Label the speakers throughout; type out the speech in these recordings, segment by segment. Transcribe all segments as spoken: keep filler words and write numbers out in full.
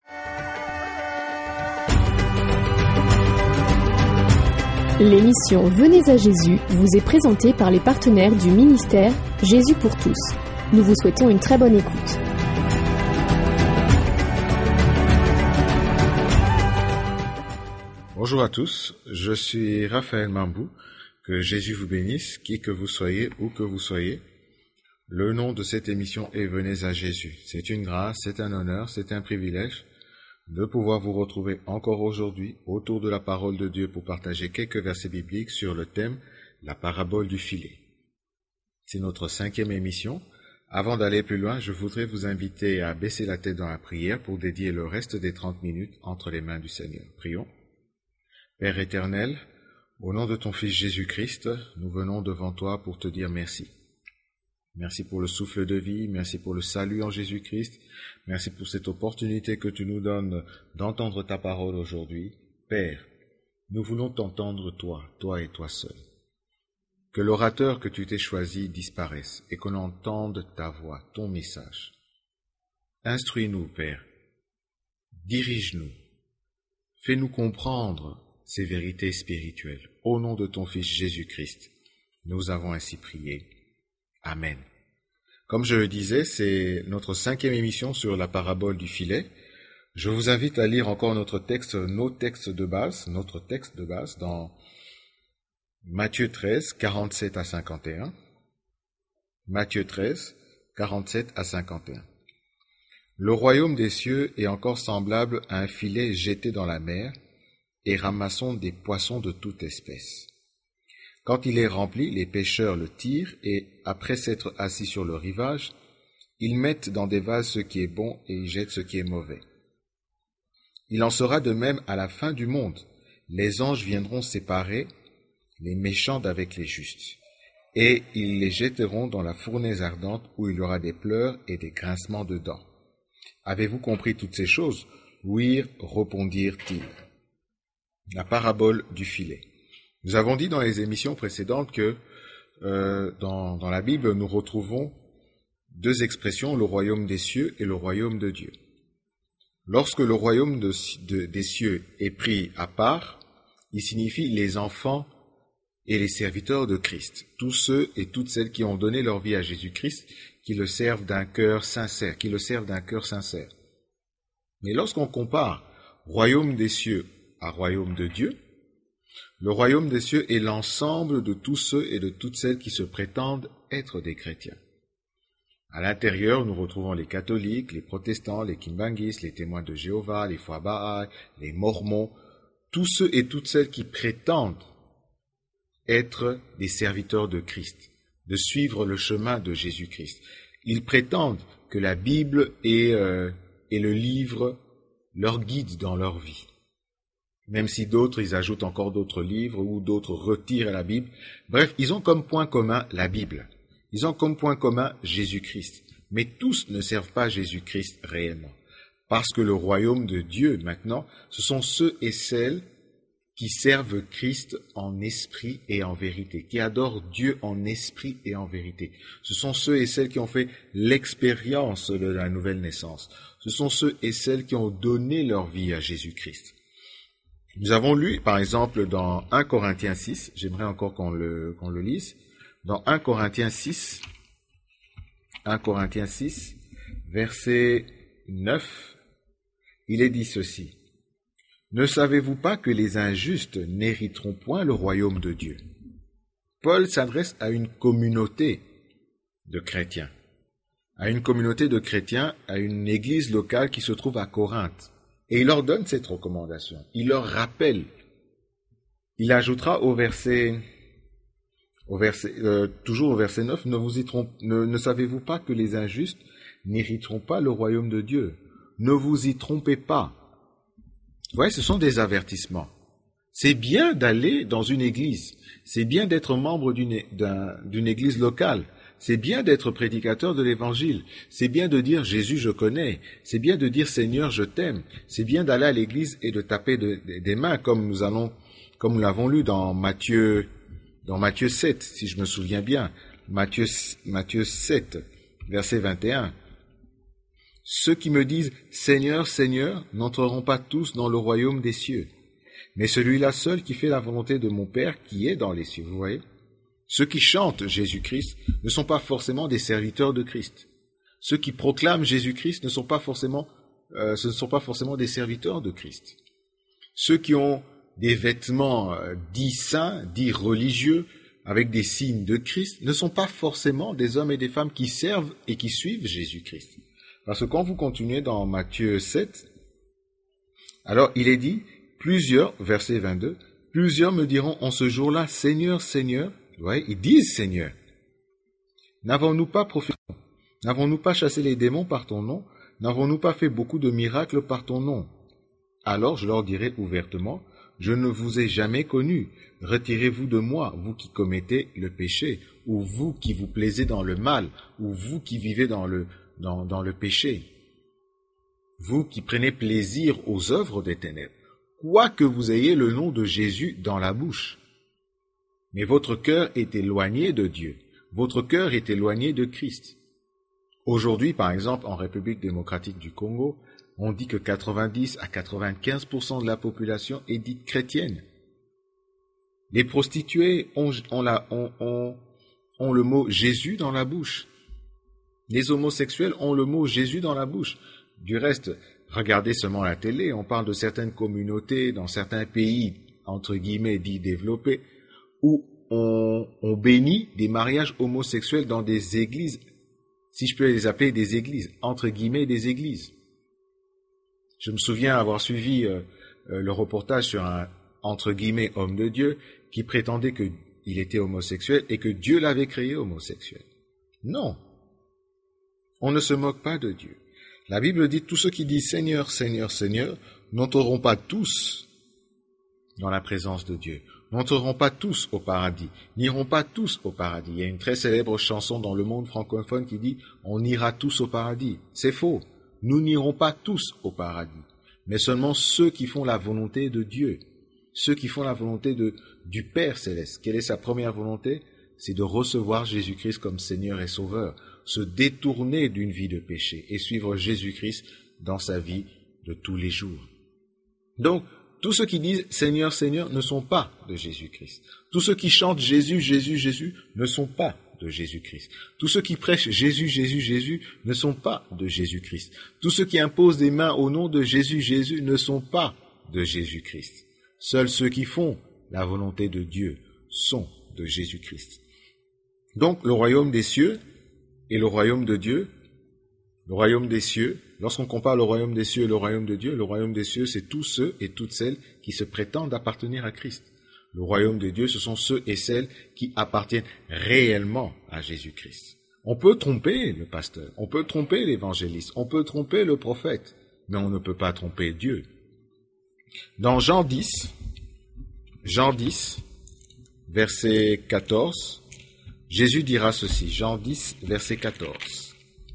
Speaker 1: L'émission Venez à Jésus vous est présentée par les partenaires du ministère Jésus pour tous. Nous vous souhaitons une très bonne écoute.
Speaker 2: Bonjour à tous, je suis Raphaël Mambou. Que Jésus vous bénisse, qui que vous soyez, où que vous soyez. Le nom de cette émission est Venez à Jésus. C'est une grâce, c'est un honneur, c'est un privilège de pouvoir vous retrouver encore aujourd'hui autour de la parole de Dieu pour partager quelques versets bibliques sur le thème « La parabole du filet ». C'est notre cinquième émission. Avant d'aller plus loin, je voudrais vous inviter à baisser la tête dans la prière pour dédier le reste des trente minutes entre les mains du Seigneur. Prions. Père éternel, au nom de ton Fils Jésus-Christ, nous venons devant toi pour te dire merci. Merci pour le souffle de vie, merci pour le salut en Jésus-Christ, merci pour cette opportunité que tu nous donnes d'entendre ta parole aujourd'hui. Père, nous voulons t'entendre toi, toi et toi seul. Que l'orateur que tu t'es choisi disparaisse et qu'on entende ta voix, ton message. Instruis-nous, Père. Dirige-nous. Fais-nous comprendre ces vérités spirituelles. Au nom de ton Fils Jésus-Christ, nous avons ainsi prié. Amen. Comme je le disais, c'est notre cinquième émission sur la parabole du filet. Je vous invite à lire encore notre texte, nos textes de base, notre texte de base dans Matthieu treize, quarante-sept à cinquante et un. Matthieu treize, quarante-sept à cinquante et un. Le royaume des cieux est encore semblable à un filet jeté dans la mer et ramassons des poissons de toute espèce. Quand il est rempli, les pêcheurs le tirent et, après s'être assis sur le rivage, ils mettent dans des vases ce qui est bon et ils jettent ce qui est mauvais. Il en sera de même à la fin du monde. Les anges viendront séparer les méchants d'avec les justes, et ils les jetteront dans la fournaise ardente où il y aura des pleurs et des grincements de dents. Avez-vous compris toutes ces choses? Oui, répondirent-ils. La parabole du filet. Nous avons dit dans les émissions précédentes que euh, dans, dans la Bible, nous retrouvons deux expressions, le royaume des cieux et le royaume de Dieu. Lorsque le royaume de, de, des cieux est pris à part, il signifie les enfants et les serviteurs de Christ, tous ceux et toutes celles qui ont donné leur vie à Jésus-Christ, qui le servent d'un cœur sincère, qui le servent d'un cœur sincère. Mais lorsqu'on compare royaume des cieux à royaume de Dieu, le royaume des cieux est l'ensemble de tous ceux et de toutes celles qui se prétendent être des chrétiens. À l'intérieur, nous retrouvons les catholiques, les protestants, les kimbanguistes, les témoins de Jéhovah, les foi Baha'i, les mormons, tous ceux et toutes celles qui prétendent être des serviteurs de Christ, de suivre le chemin de Jésus-Christ. Ils prétendent que la Bible est, euh, est le livre, leur guide dans leur vie. Même si d'autres, ils ajoutent encore d'autres livres ou d'autres retirent la Bible. Bref, ils ont comme point commun la Bible. Ils ont comme point commun Jésus-Christ. Mais tous ne servent pas Jésus-Christ réellement. Parce que le royaume de Dieu, maintenant, ce sont ceux et celles qui servent Christ en esprit et en vérité, qui adorent Dieu en esprit et en vérité. Ce sont ceux et celles qui ont fait l'expérience de la nouvelle naissance. Ce sont ceux et celles qui ont donné leur vie à Jésus-Christ. Nous avons lu, par exemple, dans premier Corinthiens six, j'aimerais encore qu'on le, qu'on le lise, dans premier Corinthiens six, premier Corinthiens six, verset neuf, il est dit ceci. « Ne savez-vous pas que les injustes n'hériteront point le royaume de Dieu ?» Paul s'adresse à une communauté de chrétiens, à une communauté de chrétiens, à une église locale qui se trouve à Corinthe. Et il leur donne cette recommandation. Il leur rappelle. Il ajoutera au verset, au verset euh, toujours au verset neuf, ne, vous y trompe, ne, ne savez-vous pas que les injustes n'hériteront pas le royaume de Dieu? Ne vous y trompez pas. Vous voyez, ce sont des avertissements. C'est bien d'aller dans une église. C'est bien d'être membre d'une, d'un, d'une église locale. C'est bien d'être prédicateur de l'évangile. C'est bien de dire Jésus je connais. C'est bien de dire Seigneur je t'aime. C'est bien d'aller à l'église et de taper de, de, des mains comme nous allons, comme nous l'avons lu dans Matthieu, dans Matthieu sept, si je me souviens bien. Matthieu, Matthieu sept, verset vingt et un. Ceux qui me disent « Seigneur, Seigneur » n'entreront pas tous dans le royaume des cieux, mais celui-là seul qui fait la volonté de mon Père qui est dans les cieux. » Vous voyez ? Ceux qui chantent Jésus-Christ ne sont pas forcément des serviteurs de Christ. Ceux qui proclament Jésus-Christ ne sont pas forcément, euh, ce ne sont pas forcément des serviteurs de Christ. Ceux qui ont des vêtements euh, dits saints, dits religieux, avec des signes de Christ, ne sont pas forcément des hommes et des femmes qui servent et qui suivent Jésus-Christ. Parce que quand vous continuez dans Matthieu sept, alors il est dit, plusieurs, verset vingt-deux, plusieurs me diront en ce jour-là, Seigneur, Seigneur, vous voyez, ils disent Seigneur. N'avons-nous pas prophétisé? N'avons-nous pas chassé les démons par ton nom? N'avons-nous pas fait beaucoup de miracles par ton nom? Alors je leur dirai ouvertement, je ne vous ai jamais connu. Retirez-vous de moi, vous qui commettez le péché, ou vous qui vous plaisez dans le mal, ou vous qui vivez dans le, dans, dans le péché. Vous qui prenez plaisir aux œuvres des ténèbres, quoique vous ayez le nom de Jésus dans la bouche. Mais votre cœur est éloigné de Dieu. Votre cœur est éloigné de Christ. Aujourd'hui, par exemple, en République démocratique du Congo, on dit que quatre-vingt-dix à quatre-vingt-quinze pour cent de la population est dite chrétienne. Les prostituées ont, ont, la, ont, ont, ont le mot Jésus dans la bouche. Les homosexuels ont le mot Jésus dans la bouche. Du reste, regardez seulement la télé, on parle de certaines communautés dans certains pays, entre guillemets, dits développés, où on, on bénit des mariages homosexuels dans des églises, si je peux les appeler des églises, entre guillemets des églises. Je me souviens avoir suivi euh, euh, le reportage sur un, entre guillemets, homme de Dieu, qui prétendait qu'il était homosexuel et que Dieu l'avait créé homosexuel. Non, on ne se moque pas de Dieu. La Bible dit, tous ceux qui disent Seigneur, Seigneur, Seigneur, n'entreront pas tous dans la présence de Dieu, n'entreront pas tous au paradis, n'iront pas tous au paradis. Il y a une très célèbre chanson dans le monde francophone qui dit « On ira tous au paradis ». C'est faux. Nous n'irons pas tous au paradis, mais seulement ceux qui font la volonté de Dieu, ceux qui font la volonté de, du Père Céleste. Quelle est sa première volonté? C'est de recevoir Jésus-Christ comme Seigneur et Sauveur, se détourner d'une vie de péché et suivre Jésus-Christ dans sa vie de tous les jours. Donc, tous ceux qui disent « Seigneur, Seigneur » ne sont pas de Jésus-Christ. Tous ceux qui chantent « Jésus, Jésus, Jésus » ne sont pas de Jésus-Christ. Tous ceux qui prêchent « Jésus, Jésus, Jésus » ne sont pas de Jésus-Christ. Tous ceux qui imposent des mains au nom de Jésus, Jésus ne sont pas de Jésus-Christ. Seuls ceux qui font la volonté de Dieu sont de Jésus-Christ. Donc, le royaume des cieux et le royaume de Dieu, le royaume des cieux, lorsqu'on compare le royaume des cieux et le royaume de Dieu, le royaume des cieux, c'est tous ceux et toutes celles qui se prétendent appartenir à Christ. Le royaume de Dieu, ce sont ceux et celles qui appartiennent réellement à Jésus-Christ. On peut tromper le pasteur, on peut tromper l'évangéliste, on peut tromper le prophète, mais on ne peut pas tromper Dieu. Dans Jean dix, Jean dix, verset quatorze, Jésus dira ceci, Jean dix, verset quatorze.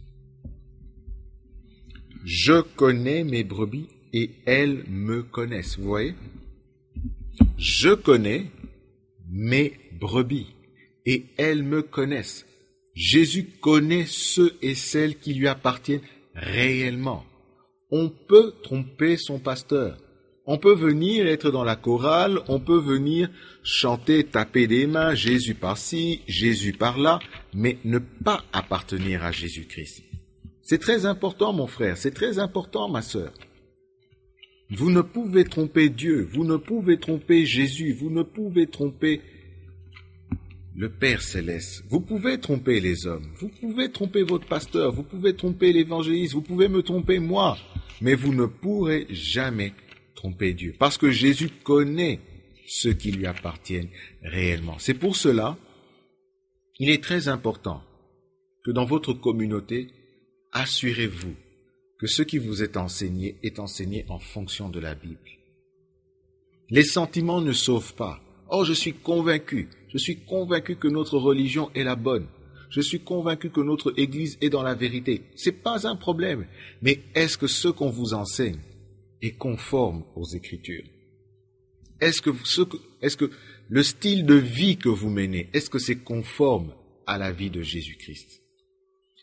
Speaker 2: « Je connais mes brebis et elles me connaissent. » Vous voyez ? Je connais mes brebis et elles me connaissent. Jésus connaît ceux et celles qui lui appartiennent réellement. On peut tromper son pasteur. On peut venir être dans la chorale, on peut venir chanter, taper des mains, Jésus par-ci, Jésus par-là, mais ne pas appartenir à Jésus-Christ. C'est très important, mon frère, c'est très important, ma sœur. Vous ne pouvez tromper Dieu, vous ne pouvez tromper Jésus, vous ne pouvez tromper le Père Céleste. Vous pouvez tromper les hommes, vous pouvez tromper votre pasteur, vous pouvez tromper l'évangéliste, vous pouvez me tromper moi, mais vous ne pourrez jamais tromper Dieu, parce que Jésus connaît ceux qui lui appartiennent réellement. C'est pour cela, il est très important que dans votre communauté, assurez-vous que ce qui vous est enseigné est enseigné en fonction de la Bible. Les sentiments ne sauvent pas. Oh, je suis convaincu, je suis convaincu que notre religion est la bonne. Je suis convaincu que notre Église est dans la vérité. C'est pas un problème. Mais est-ce que ce qu'on vous enseigne est conforme aux Écritures? Est-ce que, ce que, est-ce que le style de vie que vous menez, est-ce que c'est conforme à la vie de Jésus-Christ?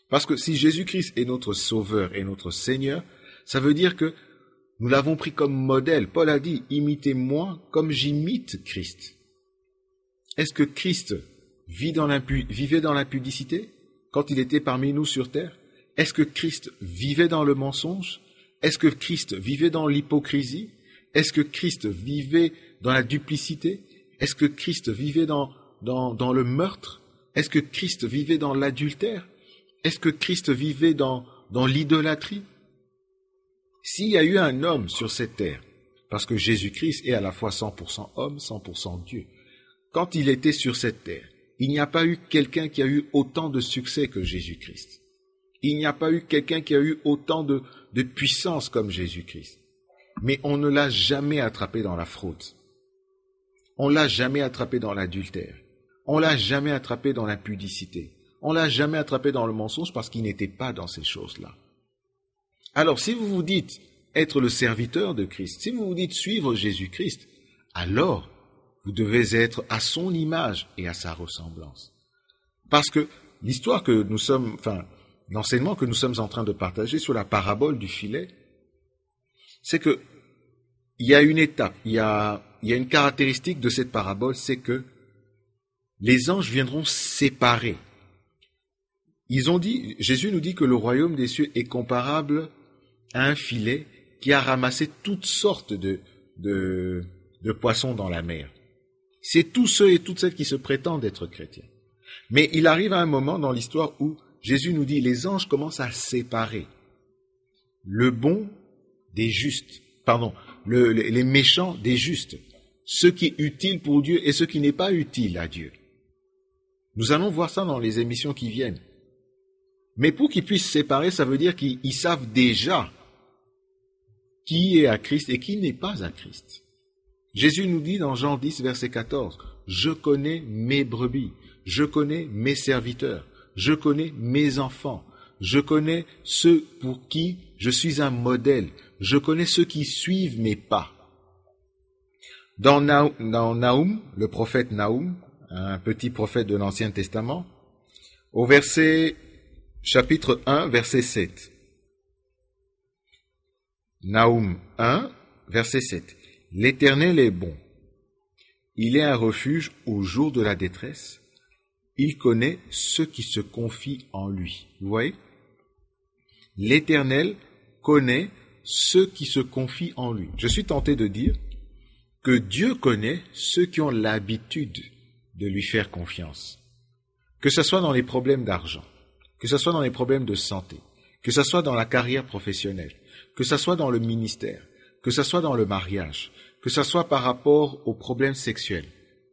Speaker 2: Parce que si Jésus-Christ est notre Sauveur et notre Seigneur, ça veut dire que nous l'avons pris comme modèle. Paul a dit, imitez-moi comme j'imite Christ. Est-ce que Christ vit dans l'impu- vivait dans l'impudicité quand il était parmi nous sur terre? Est-ce que Christ vivait dans le mensonge? Est-ce que Christ vivait dans l'hypocrisie? Est-ce que Christ vivait dans la duplicité? Est-ce que Christ vivait dans, dans, dans le meurtre? Est-ce que Christ vivait dans l'adultère? Est-ce que Christ vivait dans, dans l'idolâtrie? S'il y a eu un homme sur cette terre, parce que Jésus-Christ est à la fois cent pour cent homme, cent pour cent Dieu, quand il était sur cette terre, il n'y a pas eu quelqu'un qui a eu autant de succès que Jésus-Christ. Il n'y a pas eu quelqu'un qui a eu autant de, de puissance comme Jésus-Christ. Mais on ne l'a jamais attrapé dans la fraude. On l'a jamais attrapé dans l'adultère. On l'a jamais attrapé dans l'impudicité. On l'a jamais attrapé dans le mensonge parce qu'il n'était pas dans ces choses-là. Alors, si vous vous dites être le serviteur de Christ, si vous vous dites suivre Jésus-Christ, alors vous devez être à son image et à sa ressemblance. Parce que l'histoire que nous sommes, enfin, l'enseignement que nous sommes en train de partager sur la parabole du filet, c'est que il y a une étape, il y a, il y a une caractéristique de cette parabole, c'est que les anges viendront séparer. Ils ont dit, Jésus nous dit que le royaume des cieux est comparable à un filet qui a ramassé toutes sortes de, de, de poissons dans la mer. C'est tous ceux et toutes celles qui se prétendent être chrétiens. Mais il arrive à un moment dans l'histoire où Jésus nous dit, les anges commencent à séparer le bon des justes, pardon, le, les méchants des justes, ce qui est utile pour Dieu et ce qui n'est pas utile à Dieu. Nous allons voir ça dans les émissions qui viennent. Mais pour qu'ils puissent séparer, ça veut dire qu'ils savent déjà qui est à Christ et qui n'est pas à Christ. Jésus nous dit dans Jean dix, verset quatorze, « Je connais mes brebis, je connais mes serviteurs, je connais mes enfants, je connais ceux pour qui je suis un modèle, je connais ceux qui suivent mes pas. » Dans Naoum, le prophète Naoum, un petit prophète de l'Ancien Testament, au verset chapitre un, verset sept. Naoum un, verset sept. L'Éternel est bon. Il est un refuge au jour de la détresse. Il connaît ceux qui se confient en lui. Vous voyez? L'Éternel connaît ceux qui se confient en lui. Je suis tenté de dire que Dieu connaît ceux qui ont l'habitude de lui faire confiance. Que ce soit dans les problèmes d'argent, que ce soit dans les problèmes de santé, que ce soit dans la carrière professionnelle, que ce soit dans le ministère, que ce soit dans le mariage, que ce soit par rapport aux problèmes sexuels.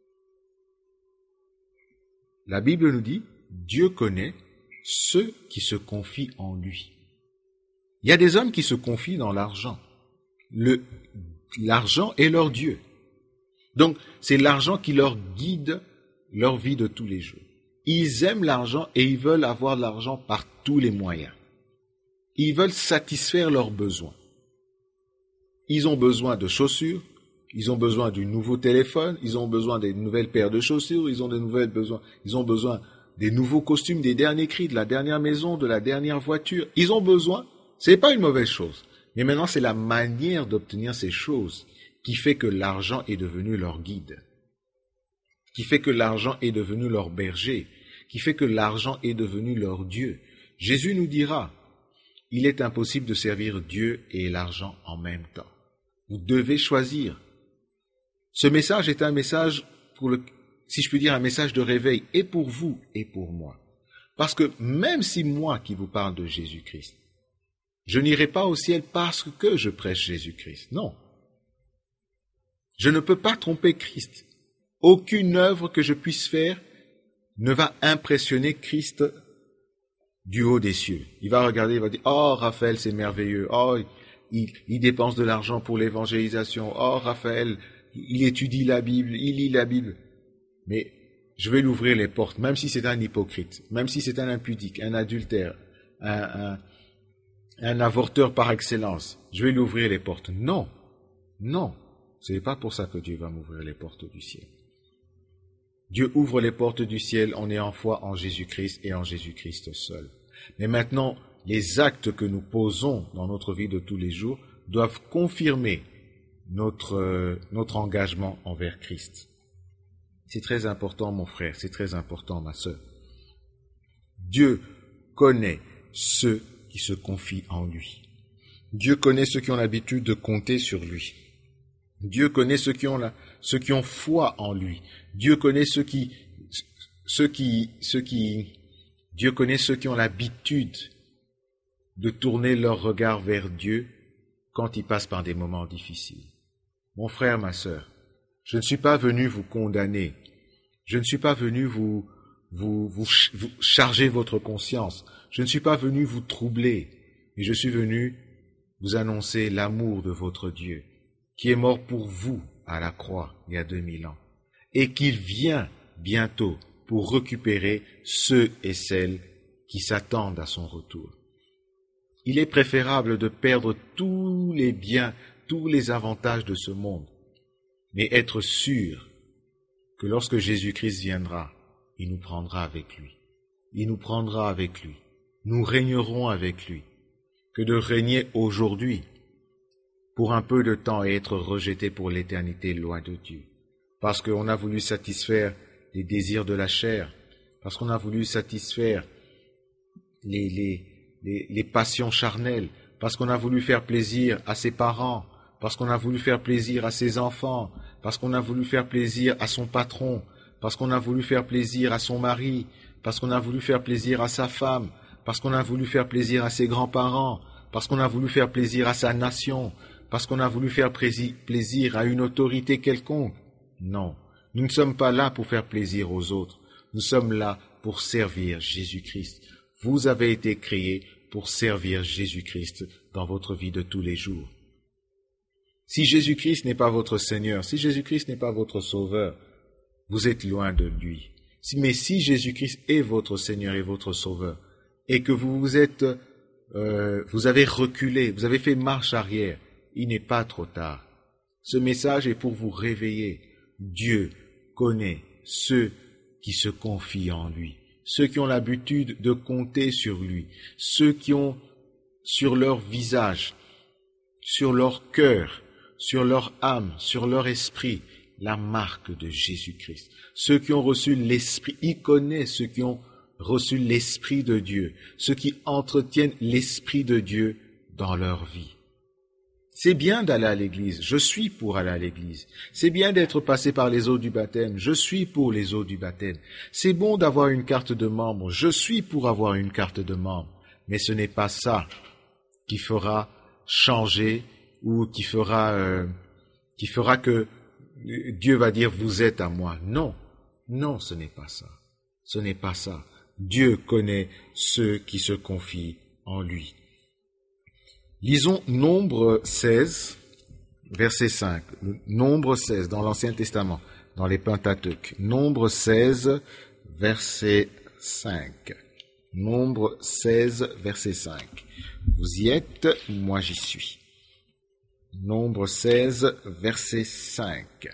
Speaker 2: La Bible nous dit, Dieu connaît ceux qui se confient en lui. Il y a des hommes qui se confient dans l'argent. Le, l'argent est leur Dieu. Donc, c'est l'argent qui leur guide leur vie de tous les jours. Ils aiment l'argent et ils veulent avoir de l'argent par tous les moyens. Ils veulent satisfaire leurs besoins. Ils ont besoin de chaussures, ils ont besoin du nouveau téléphone, ils ont besoin des nouvelles paires de chaussures, ils ont des nouvelles besoins, ils ont besoin des nouveaux costumes, des derniers cris, de la dernière maison, de la dernière voiture. Ils ont besoin, c'est pas une mauvaise chose. Mais maintenant, c'est la manière d'obtenir ces choses qui fait que l'argent est devenu leur guide, qui fait que l'argent est devenu leur berger, qui fait que l'argent est devenu leur Dieu. Jésus nous dira, il est impossible de servir Dieu et l'argent en même temps. Vous devez choisir. Ce message est un message, pour le, si je puis dire, un message de réveil, et pour vous et pour moi. Parce que même si moi qui vous parle de Jésus-Christ, je n'irai pas au ciel parce que je prêche Jésus-Christ. Non. Je ne peux pas tromper Christ. Aucune œuvre que je puisse faire ne va impressionner Christ du haut des cieux. Il va regarder, il va dire, oh, Raphaël, c'est merveilleux. Oh, il, il dépense de l'argent pour l'évangélisation. Oh, Raphaël, il étudie la Bible, il lit la Bible. Mais je vais lui ouvrir les portes, même si c'est un hypocrite, même si c'est un impudique, un adultère, un, un, un avorteur par excellence. Je vais lui ouvrir les portes. Non, non, ce n'est pas pour ça que Dieu va m'ouvrir les portes du ciel. Dieu ouvre les portes du ciel en ayant foi en Jésus-Christ et en Jésus-Christ seul. Mais maintenant, les actes que nous posons dans notre vie de tous les jours doivent confirmer notre, euh, notre engagement envers Christ. C'est très important, mon frère, c'est très important, ma sœur. Dieu connaît ceux qui se confient en lui. Dieu connaît ceux qui ont l'habitude de compter sur lui. Dieu connaît ceux qui ont la, ceux qui ont foi en lui. Dieu connaît ceux qui, ceux qui, ceux qui, Dieu connaît ceux qui ont l'habitude de tourner leur regard vers Dieu quand ils passent par des moments difficiles. Mon frère, ma sœur, je ne suis pas venu vous condamner. Je ne suis pas venu vous, vous, vous, vous charger votre conscience. Je ne suis pas venu vous troubler. Mais je suis venu vous annoncer l'amour de votre Dieu, qui est mort pour vous à la croix il y a deux mille ans, et qu'il vient bientôt pour récupérer ceux et celles qui s'attendent à son retour. Il est préférable de perdre tous les biens, tous les avantages de ce monde, mais être sûr que lorsque Jésus-Christ viendra, il nous prendra avec lui. Il nous prendra avec lui. Nous régnerons avec lui. Que de régner aujourd'hui pour un peu de temps et être rejeté pour l'éternité loin de Dieu. Parce qu'on a voulu satisfaire les désirs de la chair, parce qu'on a voulu satisfaire les, les, les, les passions charnelles, parce qu'on a voulu faire plaisir à ses parents, parce qu'on a voulu faire plaisir à ses enfants, parce qu'on a voulu faire plaisir à son patron, parce qu'on a voulu faire plaisir à son mari, parce qu'on a voulu faire plaisir à sa femme, parce qu'on a voulu faire plaisir à ses grands-parents, parce qu'on a voulu faire plaisir à sa nation, parce qu'on a voulu faire plaisir à une autorité quelconque. Non, nous ne sommes pas là pour faire plaisir aux autres, nous sommes là pour servir Jésus-Christ. Vous avez été créés pour servir Jésus-Christ dans votre vie de tous les jours. Si Jésus-Christ n'est pas votre Seigneur, si Jésus-Christ n'est pas votre Sauveur, vous êtes loin de lui. Mais si Jésus-Christ est votre Seigneur et votre Sauveur, et que vous vous êtes, euh, vous avez reculé, vous avez fait marche arrière, il n'est pas trop tard. Ce message est pour vous réveiller. Dieu connaît ceux qui se confient en lui, ceux qui ont l'habitude de compter sur lui, ceux qui ont sur leur visage, sur leur cœur, sur leur âme, sur leur esprit, la marque de Jésus-Christ. Ceux qui ont reçu l'Esprit, il connaît ceux qui ont reçu l'Esprit de Dieu, ceux qui entretiennent l'Esprit de Dieu dans leur vie. C'est bien d'aller à l'église, je suis pour aller à l'église. C'est bien d'être passé par les eaux du baptême, je suis pour les eaux du baptême. C'est bon d'avoir une carte de membre, je suis pour avoir une carte de membre. Mais ce n'est pas ça qui fera changer ou qui fera, euh, qui fera que Dieu va dire vous êtes à moi. Non, non, ce n'est pas ça. Ce n'est pas ça. Dieu connaît ceux qui se confient en lui. Lisons Nombre seize, verset cinq. Nombre seize dans l'Ancien Testament, dans les Pentateuques. Nombre seize, verset cinq. Nombre seize, verset cinq. Vous y êtes, moi j'y suis. Nombre seize, verset cinq.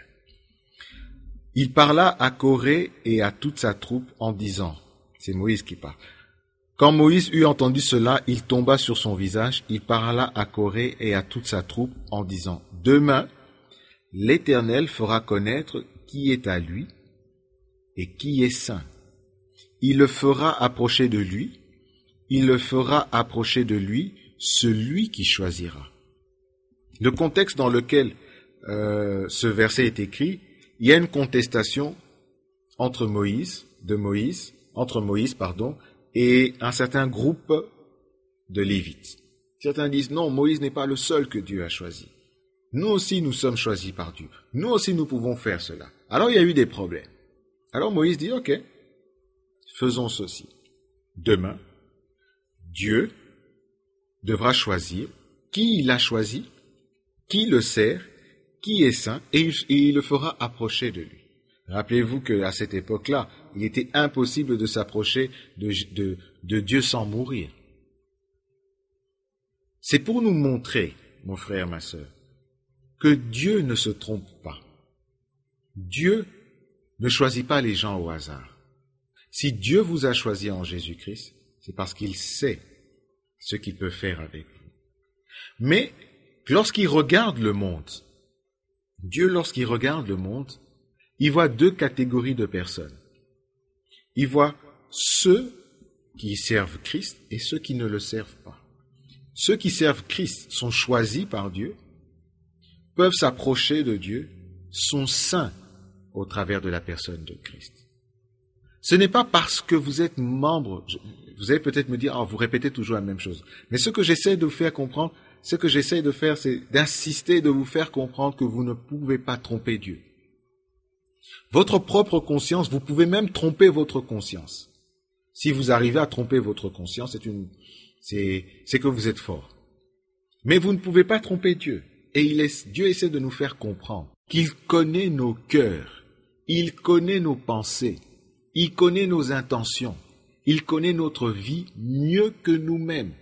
Speaker 2: Il parla à Corée et à toute sa troupe en disant, c'est Moïse qui parle. Quand Moïse eut entendu cela, il tomba sur son visage, il parla à Corée et à toute sa troupe en disant, demain, l'Éternel fera connaître qui est à lui et qui est saint. Il le fera approcher de lui, il le fera approcher de lui, celui qui choisira. Le contexte dans lequel euh, ce verset est écrit, il y a une contestation entre Moïse, de Moïse, entre Moïse, pardon, et un certain groupe de Lévites. Certains disent, non, Moïse n'est pas le seul que Dieu a choisi. Nous aussi, nous sommes choisis par Dieu. Nous aussi, nous pouvons faire cela. Alors, il y a eu des problèmes. Alors, Moïse dit, ok, faisons ceci. Demain, Dieu devra choisir qui il a choisi, qui le sert, qui est saint, et il, et il le fera approcher de lui. Rappelez-vous qu'à cette époque-là, il était impossible de s'approcher de, de, de Dieu sans mourir. C'est pour nous montrer, mon frère, ma sœur, que Dieu ne se trompe pas. Dieu ne choisit pas les gens au hasard. Si Dieu vous a choisi en Jésus-Christ, c'est parce qu'il sait ce qu'il peut faire avec vous. Mais lorsqu'il regarde le monde, Dieu, lorsqu'il regarde le monde, il voit deux catégories de personnes. Il voit ceux qui servent Christ et ceux qui ne le servent pas. Ceux qui servent Christ sont choisis par Dieu, peuvent s'approcher de Dieu, sont saints au travers de la personne de Christ. Ce n'est pas parce que vous êtes membre, vous allez peut-être me dire, oh, vous répétez toujours la même chose. Mais ce que j'essaie de vous faire comprendre, ce que j'essaie de faire, c'est d'insister, de vous faire comprendre que vous ne pouvez pas tromper Dieu. Votre propre conscience, vous pouvez même tromper votre conscience. Si vous arrivez à tromper votre conscience, c'est une, c'est, c'est que vous êtes fort. Mais vous ne pouvez pas tromper Dieu. Et il est, Dieu essaie de nous faire comprendre qu'il connaît nos cœurs, il connaît nos pensées, il connaît nos intentions, il connaît notre vie mieux que nous-mêmes.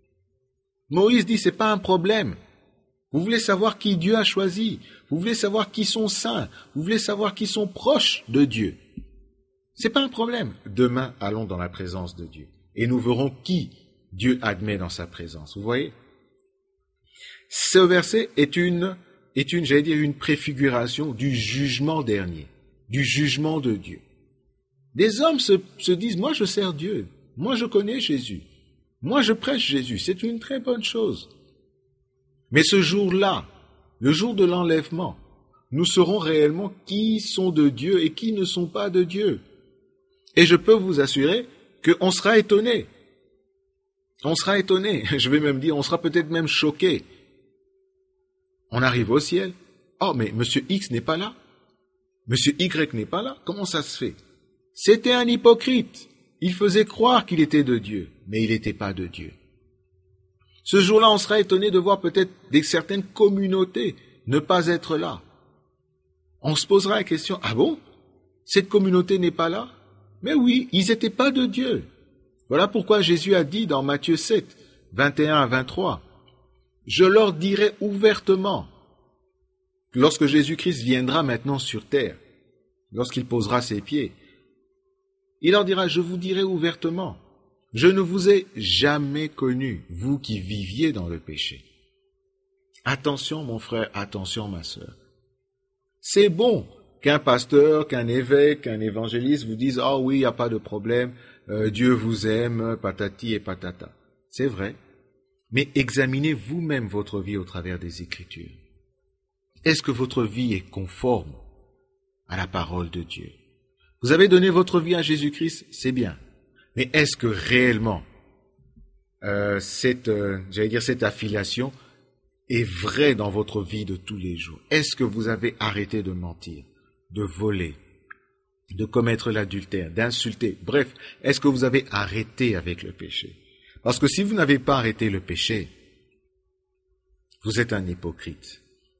Speaker 2: Moïse dit, c'est pas un problème. Vous voulez savoir qui Dieu a choisi, vous voulez savoir qui sont saints, vous voulez savoir qui sont proches de Dieu. C'est pas un problème. Demain, allons dans la présence de Dieu et nous verrons qui Dieu admet dans sa présence. Vous voyez? Ce verset est une, est une, j'allais dire, une préfiguration du jugement dernier, du jugement de Dieu. Des hommes se, se disent, moi je sers Dieu, moi je connais Jésus, moi je prêche Jésus, c'est une très bonne chose. Mais ce jour-là, le jour de l'enlèvement, nous saurons réellement qui sont de Dieu et qui ne sont pas de Dieu. Et je peux vous assurer qu'on sera étonné. On sera étonné, je vais même dire, on sera peut-être même choqué. On arrive au ciel. Oh, mais Monsieur X n'est pas là. Monsieur Y n'est pas là. Comment ça se fait? C'était un hypocrite. Il faisait croire qu'il était de Dieu, mais il n'était pas de Dieu. Ce jour-là, on sera étonné de voir peut-être des certaines communautés ne pas être là. On se posera la question, ah bon? Cette communauté n'est pas là? Mais oui, ils n'étaient pas de Dieu. Voilà pourquoi Jésus a dit dans Matthieu sept, vingt et un à vingt-trois, « Je leur dirai ouvertement, lorsque Jésus-Christ viendra maintenant sur terre, lorsqu'il posera ses pieds, il leur dira, je vous dirai ouvertement, je ne vous ai jamais connu, vous qui viviez dans le péché. Attention mon frère, attention ma sœur. C'est bon qu'un pasteur, qu'un évêque, qu'un évangéliste vous dise, ah oh oui, il n'y a pas de problème, euh, Dieu vous aime, patati et patata. C'est vrai. Mais examinez vous-même votre vie au travers des Écritures. Est-ce que votre vie est conforme à la parole de Dieu? Vous avez donné votre vie à Jésus-Christ, c'est bien. Mais est-ce que réellement euh, cette, euh, j'allais dire cette affiliation est vraie dans votre vie de tous les jours? Est-ce que vous avez arrêté de mentir, de voler, de commettre l'adultère, d'insulter? Bref, est-ce que vous avez arrêté avec le péché? Parce que si vous n'avez pas arrêté le péché, vous êtes un hypocrite.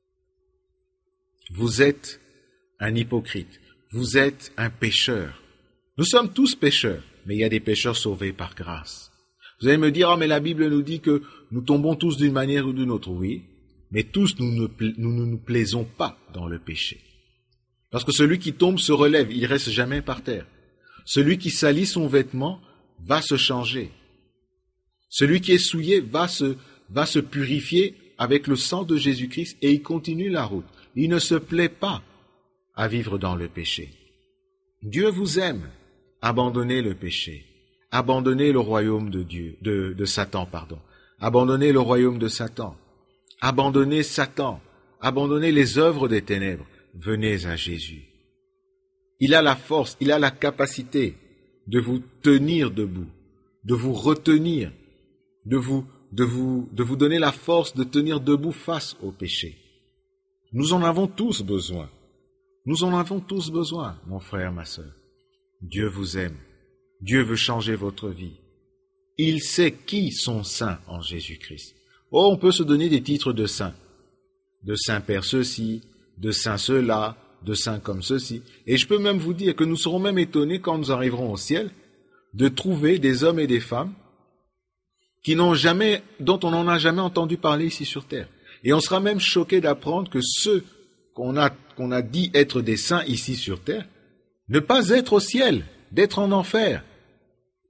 Speaker 2: Vous êtes un hypocrite. Vous êtes un pécheur. Nous sommes tous pécheurs, mais il y a des pécheurs sauvés par grâce. Vous allez me dire, oh, mais la Bible nous dit que nous tombons tous d'une manière ou d'une autre. Oui, mais tous nous ne nous, nous, nous plaisons pas dans le péché. Parce que celui qui tombe se relève, il reste jamais par terre. Celui qui salit son vêtement va se changer. Celui qui est souillé va se, va se purifier avec le sang de Jésus-Christ et il continue la route. Il ne se plaît pas à vivre dans le péché. Dieu vous aime. Abandonnez le péché. Abandonnez le royaume de Dieu, de, de Satan, pardon. Abandonnez le royaume de Satan. Abandonnez Satan. Abandonnez les œuvres des ténèbres. Venez à Jésus. Il a la force, il a la capacité de vous tenir debout, de vous retenir, de vous, de vous, de vous donner la force de tenir debout face au péché. Nous en avons tous besoin. Nous en avons tous besoin, mon frère, ma sœur. Dieu vous aime. Dieu veut changer votre vie. Il sait qui sont saints en Jésus-Christ. Oh, on peut se donner des titres de saints. De Saint-Père ceci, de Saint cela, de Saint comme ceci. Et je peux même vous dire que nous serons même étonnés quand nous arriverons au ciel de trouver des hommes et des femmes qui n'ont jamais, dont on n'en a jamais entendu parler ici sur terre. Et on sera même choqué d'apprendre que ceux qu'on a, qu'on a dit être des saints ici sur terre, ne pas être au ciel, d'être en enfer.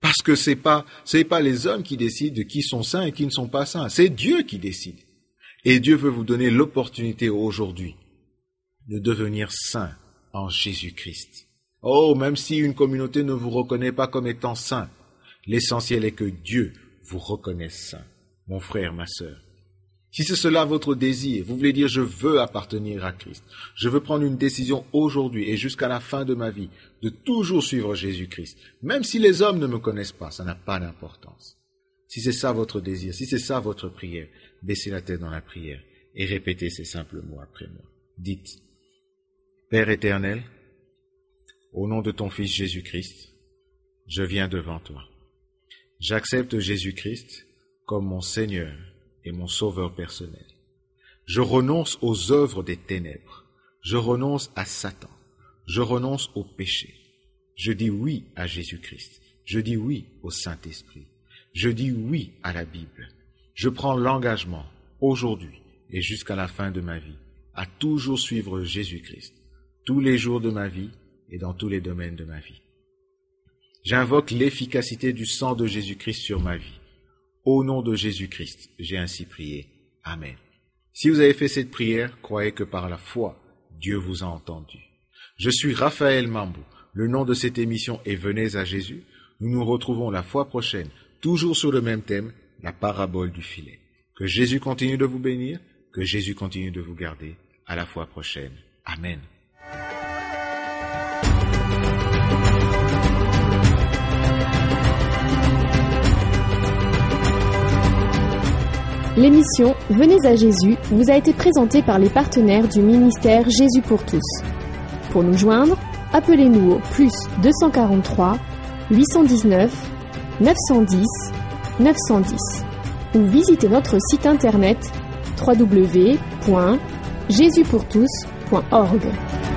Speaker 2: Parce que c'est pas, c'est pas les hommes qui décident de qui sont saints et qui ne sont pas saints. C'est Dieu qui décide. Et Dieu veut vous donner l'opportunité aujourd'hui de devenir saint en Jésus-Christ. Oh, même si une communauté ne vous reconnaît pas comme étant saint, l'essentiel est que Dieu vous reconnaisse saint. Mon frère, ma sœur. Si c'est cela votre désir, vous voulez dire je veux appartenir à Christ. Je veux prendre une décision aujourd'hui et jusqu'à la fin de ma vie de toujours suivre Jésus-Christ. Même si les hommes ne me connaissent pas, ça n'a pas d'importance. Si c'est ça votre désir, si c'est ça votre prière, baissez la tête dans la prière et répétez ces simples mots après moi. Dites, Père éternel, au nom de ton Fils Jésus-Christ, je viens devant toi. J'accepte Jésus-Christ comme mon Seigneur et mon Sauveur personnel. Je renonce aux œuvres des ténèbres. Je renonce à Satan. Je renonce au péché. Je dis oui à Jésus-Christ. Je dis oui au Saint-Esprit. Je dis oui à la Bible. Je prends l'engagement, aujourd'hui et jusqu'à la fin de ma vie, à toujours suivre Jésus-Christ, tous les jours de ma vie et dans tous les domaines de ma vie. J'invoque l'efficacité du sang de Jésus-Christ sur ma vie. Au nom de Jésus-Christ, j'ai ainsi prié. Amen. Si vous avez fait cette prière, croyez que par la foi, Dieu vous a entendu. Je suis Raphaël Mambou. Le nom de cette émission est Venez à Jésus. Nous nous retrouvons la fois prochaine, toujours sur le même thème, la parabole du filet. Que Jésus continue de vous bénir, que Jésus continue de vous garder. À la fois prochaine. Amen.
Speaker 1: L'émission Venez à Jésus vous a été présentée par les partenaires du ministère Jésus pour tous. Pour nous joindre, appelez-nous au plus deux cent quarante-trois, huit cent dix-neuf, neuf cent dix, neuf cent dix ou visitez notre site internet w w w point jésus pour tous point org.